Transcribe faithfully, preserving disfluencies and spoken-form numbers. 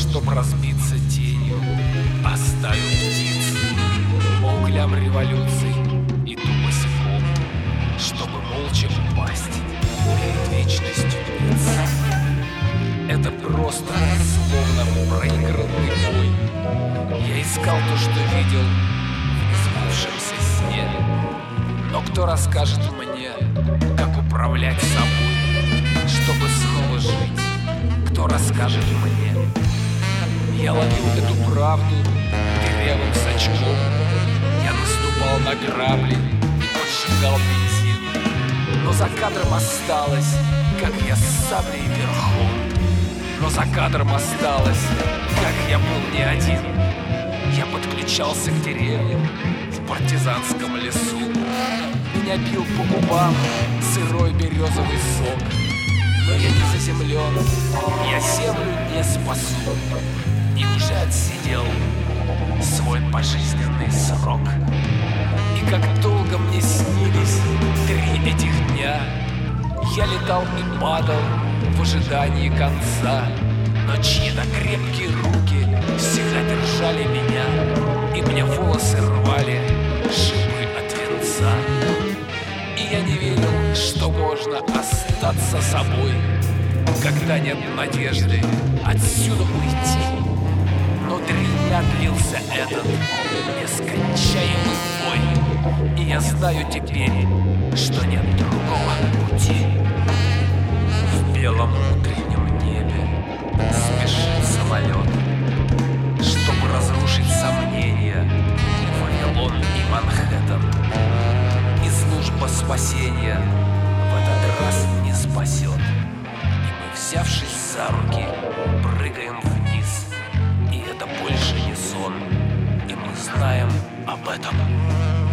чтоб разбиться тенью, оставил птиц по углям революций, иду босиком, чтобы молча упасть перед вечностью биться. Это просто словно проигранный бой. Я искал то, что видел в несбывшемся сне. Но кто расскажет мне, как управлять собой, чтобы снова жить? Кто расскажет мне? Я ловил эту правду дырявым сачком. Я наступал на грабли и поджигал бензин. Но за кадром осталось, как я с саблей верхом. Но за кадром осталось, как я был не один. Я подключался к деревьям в партизанском лесу. Меня бил по губам сырой березовый сок. Но я не заземлен, я землю не спасу. И уже отсидел свой пожизненный срок. И как долго мне снились три этих дня. Я летал и падал в ожидании конца. Но чьи-то крепкие руки всегда держали меня, и мне волосы рвали шипы от венца. И я не верил, что можно остаться собой, когда нет надежды отсюда уйти. Но три дня длился этот нескончаемый бой, и я знаю теперь, что нет другого пути. В белом утреннем небе спешит самолет, чтобы разрушить сомнения Вавилон и Манхэттен. И служба спасения в этот раз не спасет. И мы, взявшись за руки, прыгаем вниз. И это больше не сон, и мы знаем об этом.